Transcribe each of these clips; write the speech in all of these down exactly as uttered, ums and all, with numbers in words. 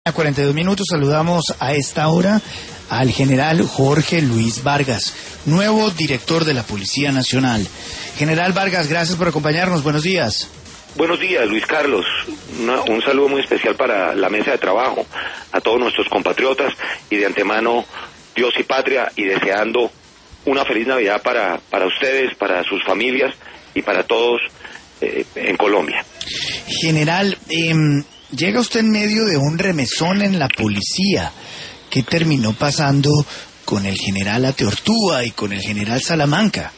A cuarenta y dos minutos saludamos a esta hora al general Jorge Luis Vargas, nuevo director de la Policía Nacional. General Vargas, gracias por acompañarnos. Buenos días. Buenos días, Luis Carlos. Una, un saludo muy especial para la mesa de trabajo, a todos nuestros compatriotas y de antemano Dios y patria, y deseando una feliz Navidad para, para ustedes, para sus familias y para todos eh, en Colombia. General, eh, llega usted en medio de un remesón en la policía. ¿Qué terminó pasando con el general Ateortúa y con el general Salamanca?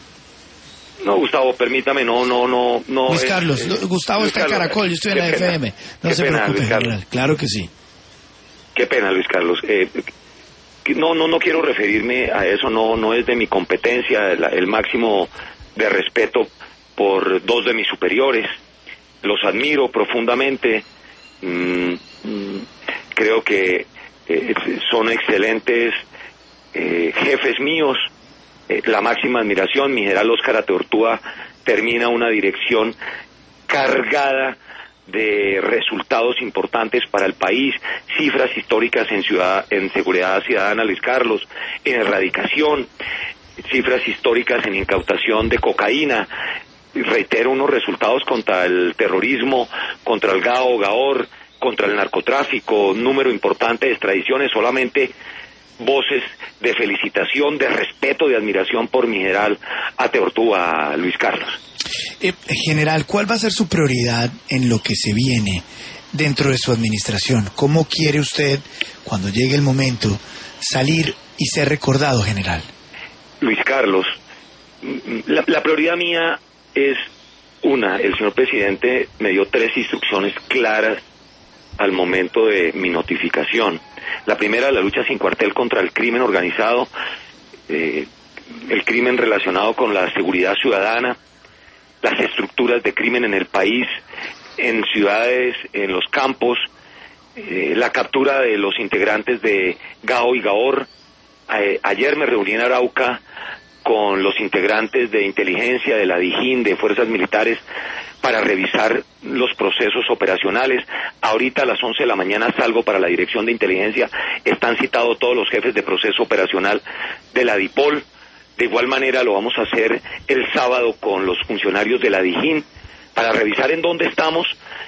No, Gustavo, permítame, no, no, no, no. Luis es, Carlos, eh, Gustavo Luis está en Carlos, Caracol, yo estoy en la pena, F M. No se pena, preocupe, general. general, claro que sí. Qué pena, Luis Carlos. Eh, no, no, no quiero referirme a eso, no, no es de mi competencia, el, el máximo de respeto por dos de mis superiores. Los admiro profundamente. Mm, mm, creo que eh, son excelentes eh, jefes míos. Eh, la máxima admiración. Mi general Óscar Ateortúa termina una dirección cargada de resultados importantes para el país, cifras históricas en ciudad, en seguridad ciudadana, Luis Carlos, en erradicación, cifras históricas en incautación de cocaína. Reitero, unos resultados contra el terrorismo, contra el Gao, Gaor, contra el narcotráfico, un número importante de extradiciones, solamente voces de felicitación, de respeto, de admiración por mi general Ateortúa, Luis Carlos. Eh, general, ¿cuál va a ser su prioridad en lo que se viene dentro de su administración? ¿Cómo quiere usted, cuando llegue el momento, salir y ser recordado, general? Luis Carlos, la, la prioridad mía es una. El señor presidente me dio tres instrucciones claras al momento de mi notificación. La primera, la lucha sin cuartel contra el crimen organizado, eh, el crimen relacionado con la seguridad ciudadana, las estructuras de crimen en el país, en ciudades, en los campos, eh, la captura de los integrantes de Gao y Gaor. Eh, ayer me reuní en Arauca con los integrantes de inteligencia, de la Dijín, de fuerzas militares, para revisar los procesos operacionales. Ahorita a las once de la mañana salgo para la dirección de inteligencia. Están citados todos los jefes de proceso operacional de la DIPOL. De igual manera lo vamos a hacer el sábado con los funcionarios de la Dijín para revisar en dónde estamos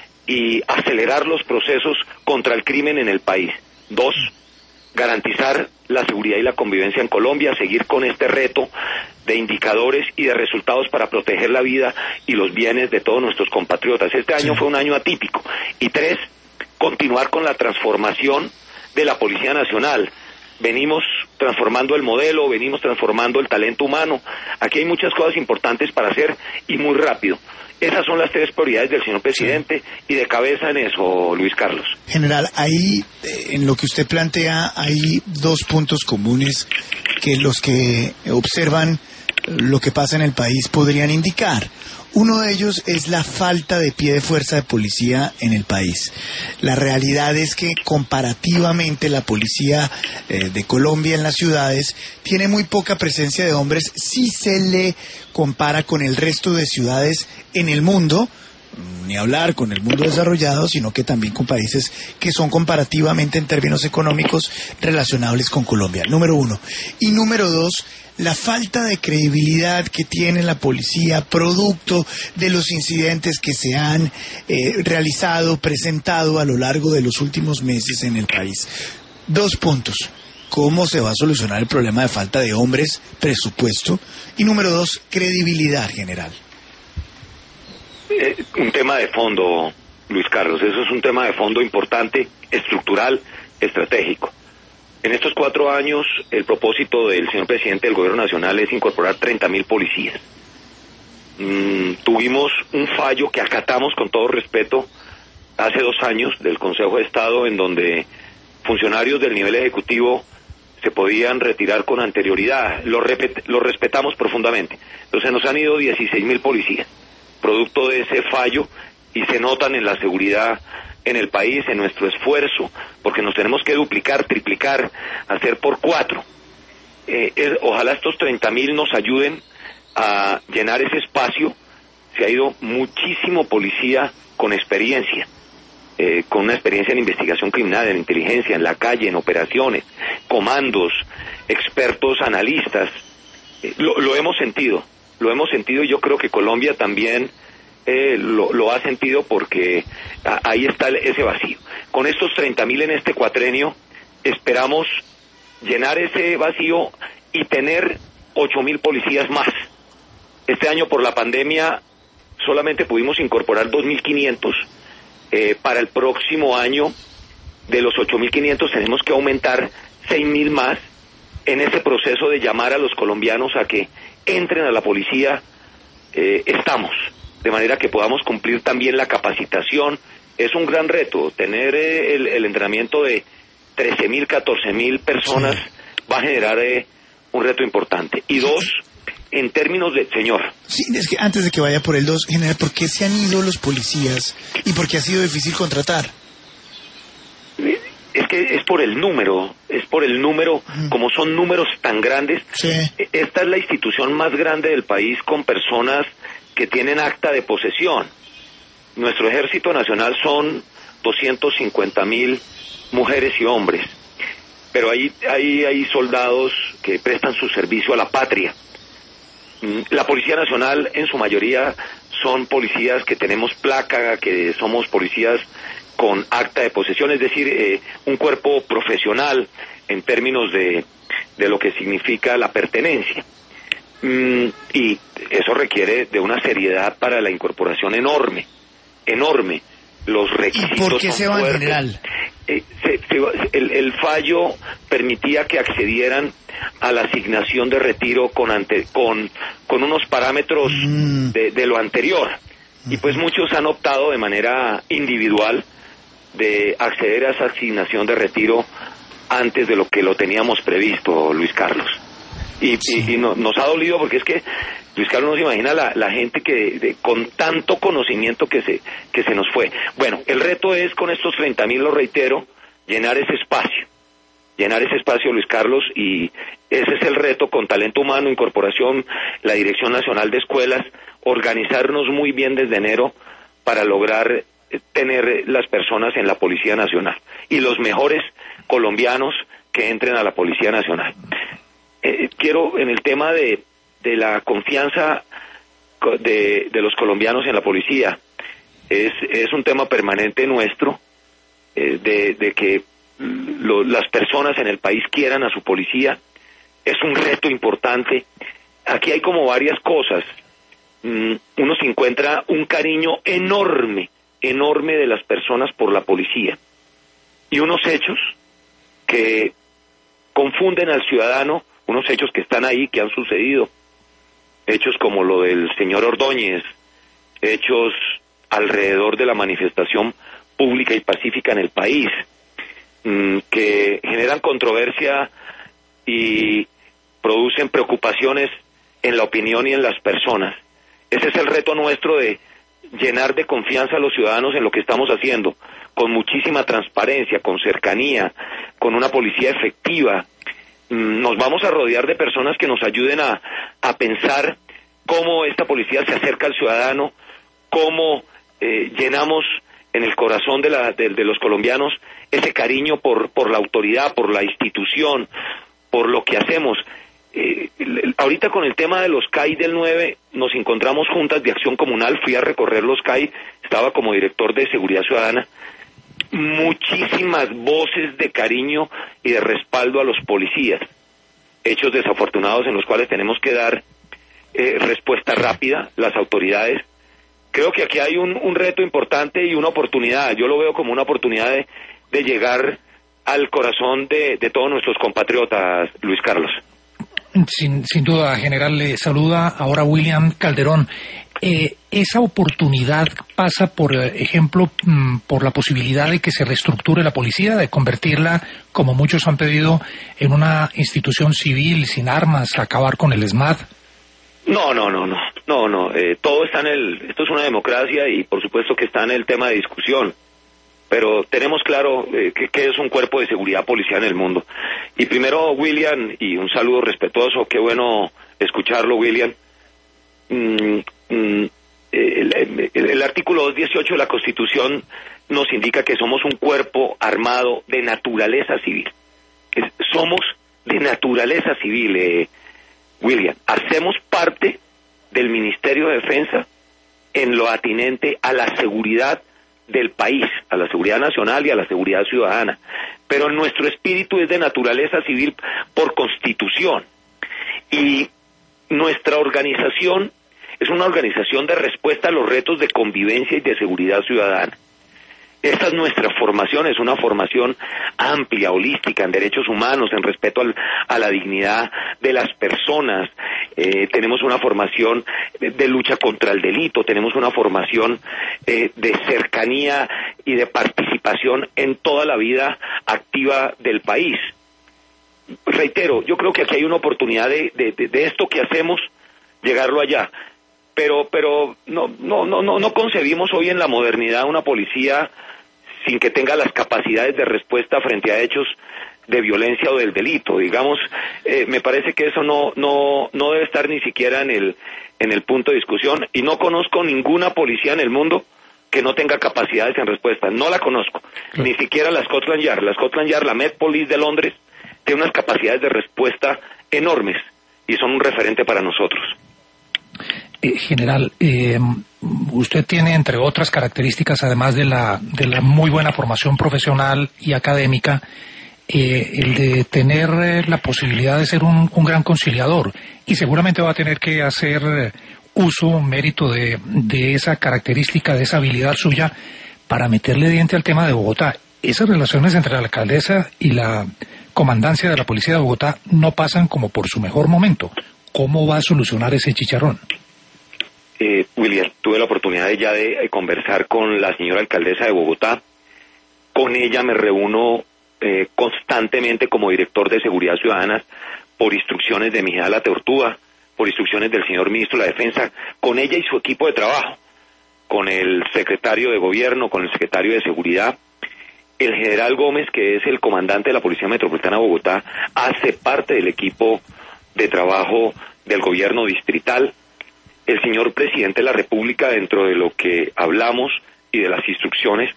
y acelerar los procesos contra el crimen en el país. Dos, garantizar la seguridad y la convivencia en Colombia, seguir con este reto de indicadores y de resultados para proteger la vida y los bienes de todos nuestros compatriotas. Este año fue un año atípico. Y tres, continuar con la transformación de la Policía Nacional. Venimos transformando el modelo, venimos transformando el talento humano. Aquí hay muchas cosas importantes para hacer y muy rápido. Esas son las tres prioridades del señor presidente, sí. Y de cabeza en eso, Luis Carlos. General, ahí, en lo que usted plantea, hay dos puntos comunes que los que observan lo que pasa en el país podrían indicar. Uno de ellos es la falta de pie de fuerza de policía en el país. La realidad es que comparativamente la policía eh, de Colombia en las ciudades tiene muy poca presencia de hombres si se le compara con el resto de ciudades en el mundo, ni hablar con el mundo desarrollado, sino que también con países que son comparativamente en términos económicos relacionables con Colombia. Número uno. Y número dos, la falta de credibilidad que tiene la policía producto de los incidentes que se han eh, realizado, presentado a lo largo de los últimos meses en el país. Dos puntos. ¿Cómo se va a solucionar el problema de falta de hombres, presupuesto? Y número dos, credibilidad, general. Eh, un tema de fondo, Luis Carlos, eso es un tema de fondo importante, estructural, estratégico. En estos cuatro años, el propósito del señor presidente del Gobierno Nacional es incorporar treinta mil policías. Mm, tuvimos un fallo que acatamos con todo respeto hace dos años del Consejo de Estado, en donde funcionarios del nivel ejecutivo se podían retirar con anterioridad. Lo, repet- lo respetamos profundamente. Entonces nos han ido dieciséis mil policías, producto de ese fallo, y se notan en la seguridad en el país, en nuestro esfuerzo, porque nos tenemos que duplicar, triplicar, hacer por cuatro. Eh, eh, ojalá estos treinta mil nos ayuden a llenar ese espacio. Se ha ido muchísimo policía con experiencia. eh, con una experiencia en investigación criminal, en inteligencia, en la calle, en operaciones, comandos, expertos analistas. Eh, lo, lo hemos sentido, lo hemos sentido y yo creo que Colombia también eh, lo, lo ha sentido porque a, ahí está ese vacío. Con estos treinta mil en este cuatrenio, esperamos llenar ese vacío y tener ocho mil policías más. Este año por la pandemia solamente pudimos incorporar dos mil quinientos. Eh, para el próximo año, de los ocho mil quinientos, tenemos que aumentar seis mil más en ese proceso de llamar a los colombianos a que entren a la policía. Eh, estamos, de manera que podamos cumplir también la capacitación. Es un gran reto, tener eh, el, el entrenamiento de trece mil, catorce mil personas va a generar eh, un reto importante. Y dos, en términos de... Señor. Sí, es que antes de que vaya por el dos, general, ¿por qué se han ido los policías y por qué ha sido difícil contratar? Es que es por el número, es por el número, mm. como son números tan grandes. Sí. Esta es la institución más grande del país con personas que tienen acta de posesión. Nuestro Ejército Nacional son doscientos cincuenta mil mujeres y hombres, pero hay, hay, hay soldados que prestan su servicio a la patria. La Policía Nacional en su mayoría son policías que tenemos placa, que somos policías con acta de posesión, es decir, eh, un cuerpo profesional en términos de, de lo que significa la pertenencia. Mm, y eso requiere de una seriedad para la incorporación enorme, enorme. Los requisitos ¿Y por qué son se va en fuertes. general? Eh, se, se, el, el fallo permitía que accedieran a la asignación de retiro con ante, con, con unos parámetros mm. de, de lo anterior. Y pues muchos han optado de manera individual de acceder a esa asignación de retiro antes de lo que lo teníamos previsto, Luis Carlos. Y, sí. y, y no, nos ha dolido porque es que Luis Carlos no se imagina la, la gente que de, con tanto conocimiento que se que se nos fue. Bueno, el reto es con estos treinta mil, lo reitero, llenar ese espacio, llenar ese espacio, Luis Carlos, y ese es el reto con talento humano, incorporación, la Dirección Nacional de Escuelas, organizarnos muy bien desde enero para lograr tener las personas en la Policía Nacional y los mejores colombianos que entren a la Policía Nacional. Eh, quiero, en el tema de, de la confianza de, de los colombianos en la policía, es, es un tema permanente nuestro, eh, de, de que lo, las personas en el país quieran a su policía. Es un reto importante. Aquí hay como varias cosas. Mm, uno se encuentra un cariño enorme, enorme de las personas por la policía, y unos hechos que confunden al ciudadano, unos hechos que están ahí, que han sucedido, hechos como lo del señor Ordóñez, hechos alrededor de la manifestación pública y pacífica en el país, mmm, que generan controversia y producen preocupaciones en la opinión y en las personas. Ese es el reto nuestro, de llenar de confianza a los ciudadanos en lo que estamos haciendo, con muchísima transparencia, con cercanía, con una policía efectiva. Nos vamos a rodear de personas que nos ayuden a, a pensar cómo esta policía se acerca al ciudadano, cómo eh, llenamos en el corazón de, la, de, de los colombianos ese cariño por, por la autoridad, por la institución, por lo que hacemos. Eh, ahorita con el tema de los C A I del nueve, nos encontramos juntas de acción comunal, fui a recorrer los C A I, estaba como director de Seguridad Ciudadana. Muchísimas voces de cariño y de respaldo a los policías, hechos desafortunados en los cuales tenemos que dar eh, respuesta rápida las autoridades. Creo que aquí hay un, un reto importante y una oportunidad. Yo lo veo como una oportunidad de, de llegar al corazón de, de todos nuestros compatriotas, Luis Carlos. Sin, sin duda, general, le saluda ahora William Calderón. Eh, esa oportunidad pasa, por ejemplo, por la posibilidad de que se reestructure la policía, de convertirla, como muchos han pedido, en una institución civil sin armas, acabar con el ESMAD. No, no, no, no, no, no. Eh, todo está en el. Esto es una democracia y, por supuesto, que está en el tema de discusión. Pero tenemos claro eh, que, que es un cuerpo de seguridad policial en el mundo. Y primero, William, y un saludo respetuoso, qué bueno escucharlo, William. Mm, mm, el, el, el artículo doscientos dieciocho de la Constitución nos indica que somos un cuerpo armado de naturaleza civil. Es, somos de naturaleza civil, eh, William. Hacemos parte del Ministerio de Defensa en lo atinente a la seguridad del país, a la seguridad nacional y a la seguridad ciudadana. Pero nuestro espíritu es de naturaleza civil por Constitución. Y nuestra organización es una organización de respuesta a los retos de convivencia y de seguridad ciudadana. Esta es nuestra formación, es una formación amplia, holística, en derechos humanos, en respeto al, a la dignidad de las personas. Eh, tenemos una formación de, de lucha contra el delito, tenemos una formación eh, de cercanía y de participación en toda la vida activa del país. Reitero, yo creo que aquí hay una oportunidad de, de, de, de esto que hacemos, llegarlo allá. Pero, pero no, no, no, no, no concebimos hoy en la modernidad una policía sin que tenga las capacidades de respuesta frente a hechos de violencia o del delito. Digamos, eh, me parece que eso no, no, no debe estar ni siquiera en el, en el punto de discusión, y no conozco ninguna policía en el mundo que no tenga capacidades en respuesta. No la conozco, sí. Ni siquiera la Scotland Yard. La Scotland Yard, la Met Police de Londres, tiene unas capacidades de respuesta enormes y son un referente para nosotros. Eh, general, eh, usted tiene, entre otras características, además de la, de la muy buena formación profesional y académica, eh, el de tener eh, la posibilidad de ser un, un gran conciliador, y seguramente va a tener que hacer eh, uso, mérito de, de esa característica, de esa habilidad suya, para meterle diente al tema de Bogotá. Esas relaciones entre la alcaldesa y la comandancia de la Policía de Bogotá no pasan como por su mejor momento. ¿Cómo va a solucionar ese chicharrón? Eh, William, tuve la oportunidad de ya de, de conversar con la señora alcaldesa de Bogotá. Con ella me reúno eh, constantemente como director de Seguridad Ciudadana por instrucciones de Miguel Ateortúa, por instrucciones del señor ministro de la Defensa, con ella y su equipo de trabajo, con el secretario de Gobierno, con el secretario de Seguridad. El general Gómez, que es el comandante de la Policía Metropolitana de Bogotá, hace parte del equipo de trabajo del gobierno distrital. El señor presidente de la República, dentro de lo que hablamos y de las instrucciones,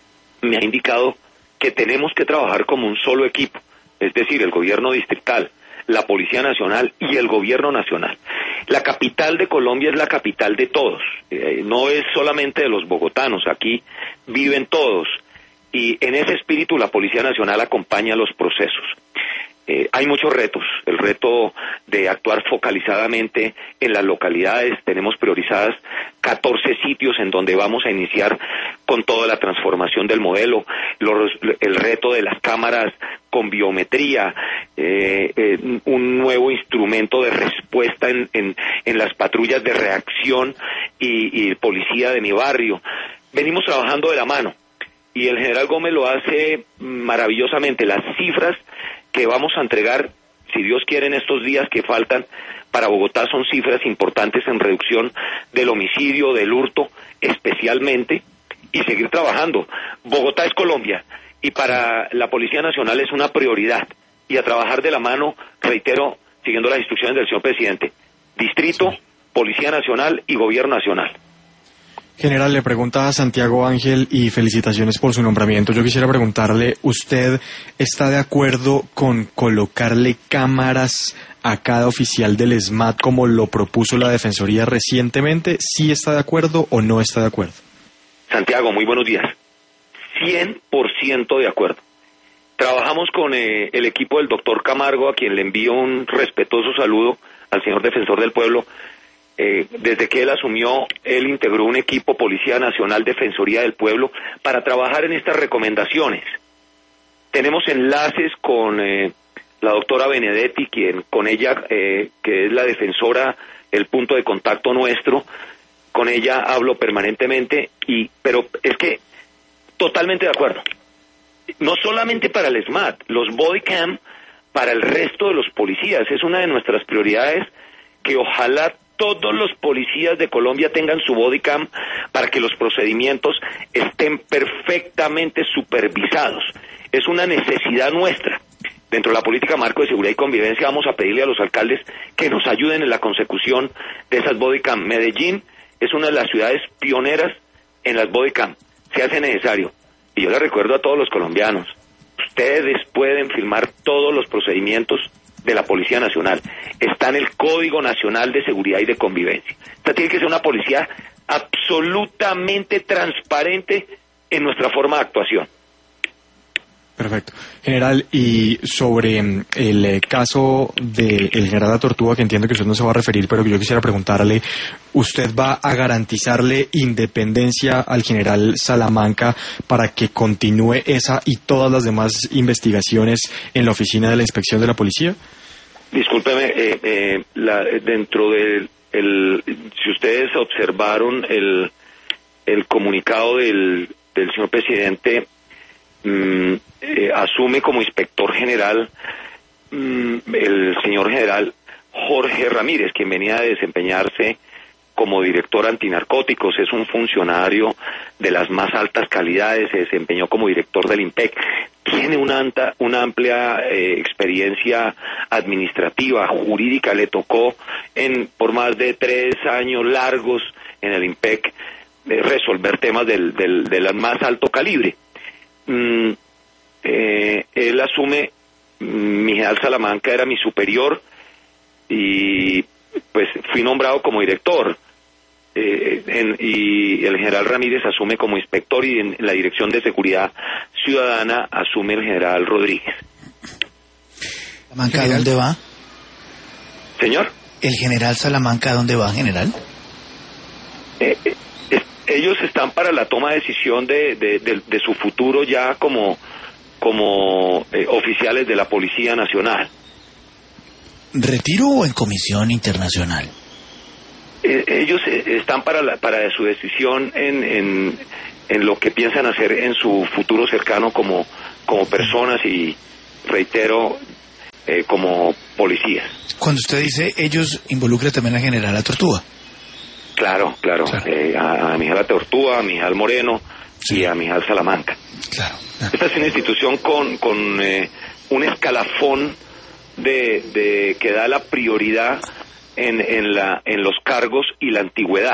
me ha indicado que tenemos que trabajar como un solo equipo, es decir, el gobierno distrital, la Policía Nacional y el gobierno nacional. La capital de Colombia es la capital de todos, eh, no es solamente de los bogotanos, aquí viven todos, y en ese espíritu la Policía Nacional acompaña los procesos. Eh, hay muchos retos, el reto de actuar focalizadamente en las localidades. Tenemos priorizadas catorce sitios en donde vamos a iniciar con toda la transformación del modelo, los, el reto de las cámaras con biometría, eh, eh, un nuevo instrumento de respuesta en, en, en las patrullas de reacción y, y policía de mi barrio. Venimos trabajando de la mano y el general Gómez lo hace maravillosamente. Las cifras que vamos a entregar, si Dios quiere, en estos días que faltan para Bogotá, son cifras importantes en reducción del homicidio, del hurto, especialmente, y seguir trabajando. Bogotá es Colombia, y para la Policía Nacional es una prioridad, y a trabajar de la mano, reitero, siguiendo las instrucciones del señor presidente, Distrito, Policía Nacional y Gobierno Nacional. General, le pregunta a Santiago Ángel, y felicitaciones por su nombramiento. Yo quisiera preguntarle, ¿usted está de acuerdo con colocarle cámaras a cada oficial del ESMAD como lo propuso la Defensoría recientemente? ¿Sí está de acuerdo o no está de acuerdo? Santiago, muy buenos días. cien por ciento de acuerdo. Trabajamos con eh, el equipo del doctor Camargo, a quien le envío un respetuoso saludo al señor Defensor del Pueblo. Eh, desde que él asumió, él integró un equipo Policía Nacional Defensoría del Pueblo para trabajar en estas recomendaciones. Tenemos enlaces con eh, la doctora Benedetti, quien con ella, eh, que es la defensora, el punto de contacto nuestro, con ella hablo permanentemente, y pero es que totalmente de acuerdo. No solamente para el ESMAD, los body cam para el resto de los policías, es una de nuestras prioridades, que ojalá todos los policías de Colombia tengan su body cam para que los procedimientos estén perfectamente supervisados. Es una necesidad nuestra. Dentro de la política marco de seguridad y convivencia vamos a pedirle a los alcaldes que nos ayuden en la consecución de esas body cam. Medellín es una de las ciudades pioneras en las bodycam. Se hace necesario. Y yo le recuerdo a todos los colombianos, ustedes pueden firmar todos los procedimientos de la Policía Nacional. Está en el Código Nacional de Seguridad y de Convivencia. Esta tiene que ser una policía absolutamente transparente en nuestra forma de actuación. Perfecto. General, y sobre el eh, caso del general Atortúa, que entiendo que usted no se va a referir, pero que yo quisiera preguntarle, ¿usted va a garantizarle independencia al general Salamanca para que continúe esa y todas las demás investigaciones en la oficina de la Inspección de la Policía? Discúlpeme, eh, eh, la, dentro del, el, si ustedes observaron el, el comunicado del, del señor presidente, Mm, eh, asume como inspector general mm, el señor general Jorge Ramírez, quien venía a desempeñarse como director antinarcóticos. Es un funcionario de las más altas calidades, se desempeñó como director del IMPEC, tiene una, anta, una amplia eh, experiencia administrativa, jurídica, le tocó en por más de tres años largos en el IMPEC eh, resolver temas del, del, del más alto calibre. Mm, eh, él asume, mm, mi general Salamanca era mi superior y pues fui nombrado como director eh, en, y el general Ramírez asume como inspector y en, en la Dirección de Seguridad Ciudadana asume el general Rodríguez. ¿Salamanca a dónde va? Señor. ¿El general Salamanca a dónde va, general? Eh, eh, ellos están para la toma de decisión de, de, de, de su futuro ya como, como eh, oficiales de la Policía Nacional. ¿Retiro o en comisión internacional? Eh, ellos eh, están para, la, para su decisión en, en, en lo que piensan hacer en su futuro cercano como, como personas y, reitero, eh, como policías. Cuando usted dice ellos, involucra también al general Atortúa. Claro, claro, claro. Eh, a, a Mijal Atortúa, a Mijal Moreno, sí, y a Mijal Salamanca. Claro, claro. Esta es una institución con, con eh, un escalafón de, de que da la prioridad en, en, la, en los cargos y la antigüedad.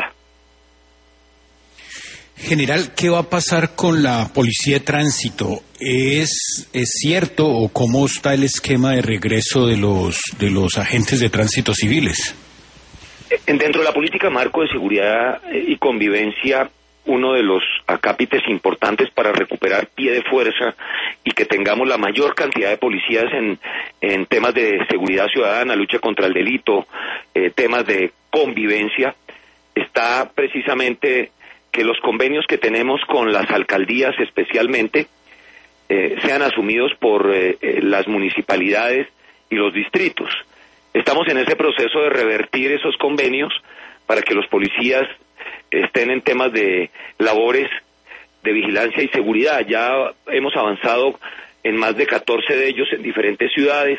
General, ¿qué va a pasar con la policía de tránsito? ¿Es, es cierto o cómo está el esquema de regreso de los, de los agentes de tránsito civiles? Dentro de la política marco de seguridad y convivencia, uno de los acápites importantes para recuperar pie de fuerza y que tengamos la mayor cantidad de policías en, en temas de seguridad ciudadana, lucha contra el delito, eh, temas de convivencia, está precisamente que los convenios que tenemos con las alcaldías especialmente eh, sean asumidos por eh, las municipalidades y los distritos. Estamos en ese proceso de revertir esos convenios para que los policías estén en temas de labores de vigilancia y seguridad. Ya hemos avanzado en más de catorce de ellos en diferentes ciudades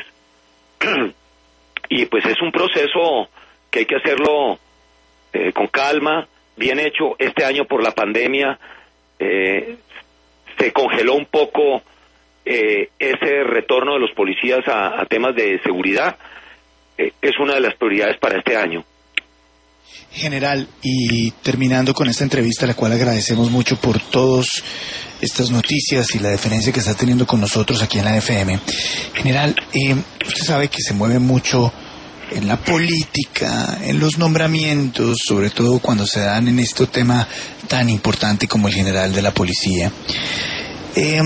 y pues es un proceso que hay que hacerlo eh, con calma, bien hecho. Este año por la pandemia eh, se congeló un poco eh, ese retorno de los policías a, a temas de seguridad. Eh, es una de las prioridades para este año. General, y terminando con esta entrevista, a la cual agradecemos mucho por todas estas noticias y la deferencia que está teniendo con nosotros aquí en la F M. General, eh, usted sabe que se mueve mucho en la política, en los nombramientos, sobre todo cuando se dan en este tema tan importante como el general de la policía. Eh,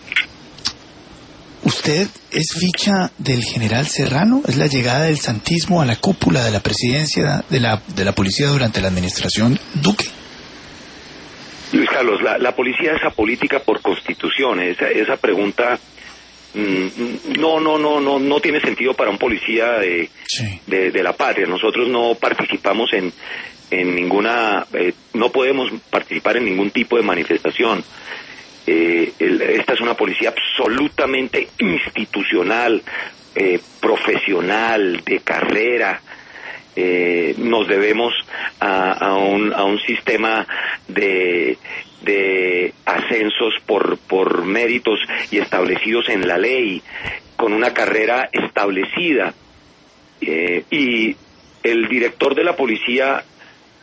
¿Usted es ficha del general Serrano? ¿Es la llegada del santismo a la cúpula de la presidencia de la, de la policía durante la administración Duque? Luis Carlos, la, la policía es apolítica por constitución. Esa, esa pregunta mmm, no, no, no, no, no tiene sentido para un policía de, sí. de, de la patria. Nosotros no participamos en, en ninguna, eh, no podemos participar en ningún tipo de manifestación. Eh, el, esta es una policía absolutamente institucional, eh, profesional, de carrera. Eh, nos debemos a, a, un, a un sistema de, de ascensos por, por méritos y establecidos en la ley, con una carrera establecida. Eh, y el director de la policía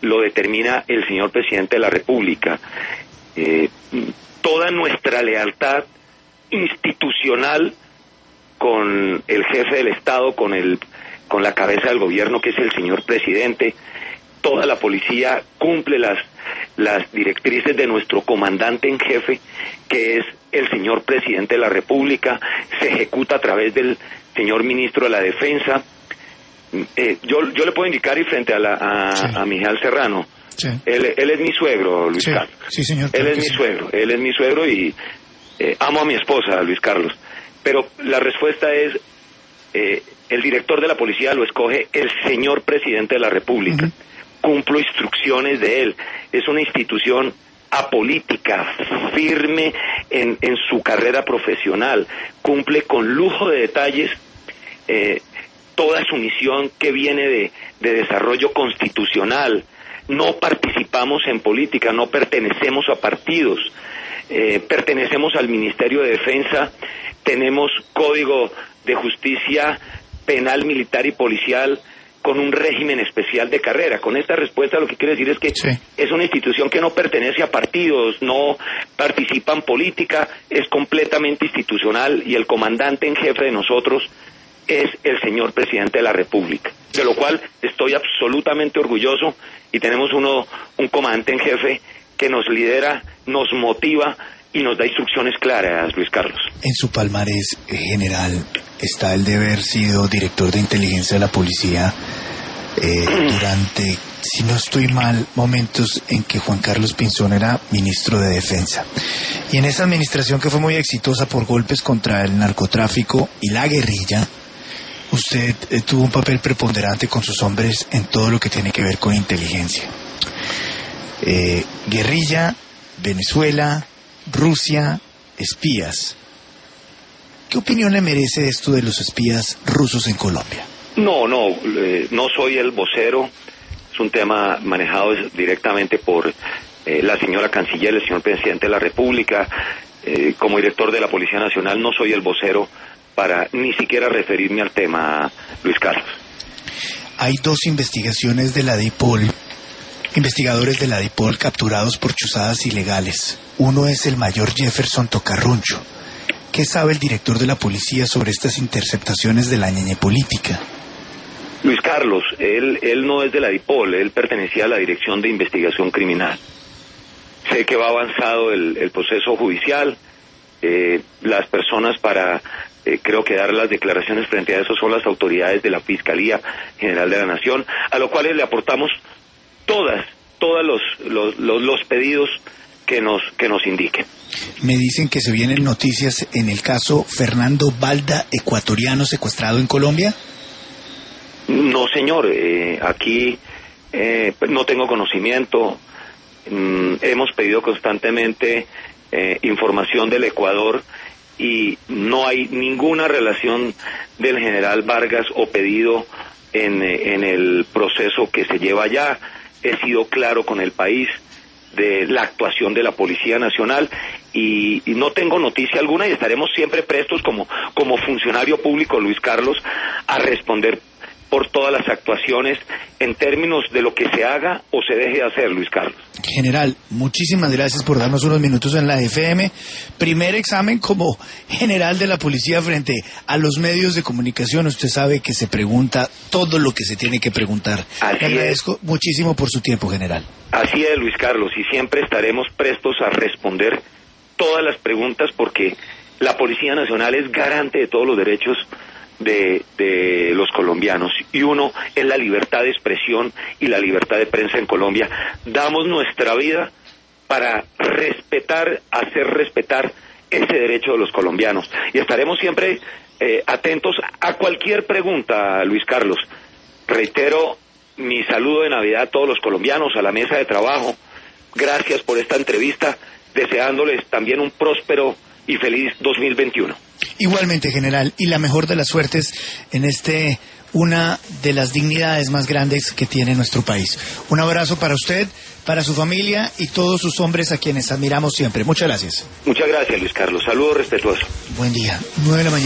lo determina el señor presidente de la República. Eh, toda nuestra lealtad institucional con el jefe del Estado, con el con la cabeza del gobierno, que es el señor presidente. Toda la policía cumple las las directrices de nuestro comandante en jefe, que es el señor presidente de la República. Se ejecuta a través del señor ministro de la Defensa. Eh, yo yo le puedo indicar, y frente a la a, sí. a Mijal Serrano, sí. él, él es mi suegro, Luis sí. Carlos. Sí, señor. Él es mi sí. suegro, él es mi suegro y eh, amo a mi esposa, Luis Carlos. Pero la respuesta es, eh, el director de la policía lo escoge el señor presidente de la República. Uh-huh. Cumplo instrucciones de él. Es una institución apolítica, firme en, en su carrera profesional. Cumple con lujo de detalles eh, toda su misión, que viene de, de desarrollo constitucional. No participamos en política, no pertenecemos a partidos. Eh, pertenecemos al Ministerio de Defensa, tenemos Código de Justicia Penal, Militar y Policial, con un régimen especial de carrera. Con esta respuesta lo que quiero decir es que sí. es una institución que no pertenece a partidos, no participa en política, es completamente institucional, y el comandante en jefe de nosotros es el señor presidente de la República, de lo cual estoy absolutamente orgulloso, y tenemos uno un comandante en jefe que nos lidera, nos motiva y nos da instrucciones claras, Luis Carlos. En su palmarés, general, está el de haber sido director de inteligencia de la policía eh, durante, si no estoy mal, momentos en que Juan Carlos Pinzón era ministro de Defensa. Y en esa administración, que fue muy exitosa por golpes contra el narcotráfico y la guerrilla, usted eh, tuvo un papel preponderante con sus hombres en todo lo que tiene que ver con inteligencia. Eh, guerrilla, Venezuela, Rusia, espías. ¿Qué opinión le merece esto de los espías rusos en Colombia? No, no, eh, no soy el vocero. Es un tema manejado directamente por eh, la señora canciller, el señor presidente de la República. Eh, como director de la Policía Nacional no soy el vocero para ni siquiera referirme al tema, Luis Carlos. Hay dos investigaciones de la DIPOL, investigadores de la DIPOL capturados por chuzadas ilegales. Uno es el mayor Jefferson Tocarruncho. ¿Qué sabe el director de la policía sobre estas interceptaciones de la ñeñe política? Luis Carlos, él, él no es de la DIPOL, él pertenecía a la Dirección de Investigación Criminal. Sé que va avanzado el, el proceso judicial. Eh, las personas para, eh, creo que dar las declaraciones frente a eso son las autoridades de la Fiscalía General de la Nación, a lo cual le aportamos todas, todos los, los, los, los pedidos que nos, que nos indiquen. Me dicen que se vienen noticias en el caso Fernando Balda, ecuatoriano secuestrado en Colombia. No, señor, eh, aquí eh, no tengo conocimiento. Mm, hemos pedido constantemente eh, información del Ecuador y no hay ninguna relación del general Vargas o pedido en, en el proceso que se lleva allá. He sido claro con el país de la actuación de la Policía Nacional y, y no tengo noticia alguna, y estaremos siempre prestos como, como funcionario público, Luis Carlos, a responder por todas las actuaciones en términos de lo que se haga o se deje de hacer, Luis Carlos. General, muchísimas gracias por darnos unos minutos en la F M. Primer examen como general de la policía frente a los medios de comunicación. Usted sabe que se pregunta todo lo que se tiene que preguntar. Así Le agradezco es. muchísimo por su tiempo, general. Así es, Luis Carlos, y siempre estaremos prestos a responder todas las preguntas, porque la Policía Nacional es garante de todos los derechos de, de los colombianos, y uno es la libertad de expresión y la libertad de prensa en Colombia. Damos nuestra vida para respetar, hacer respetar ese derecho de los colombianos, y estaremos siempre eh, atentos a cualquier pregunta, Luis Carlos. Reitero mi saludo de Navidad a todos los colombianos, a la mesa de trabajo. Gracias por esta entrevista, deseándoles también un próspero y feliz dos mil veintiuno. Igualmente, general, y la mejor de las suertes en este, una de las dignidades más grandes que tiene nuestro país. Un abrazo para usted, para su familia y todos sus hombres a quienes admiramos siempre. Muchas gracias. Muchas gracias, Luis Carlos. Saludo respetuoso. Buen día. Nueve de la mañana.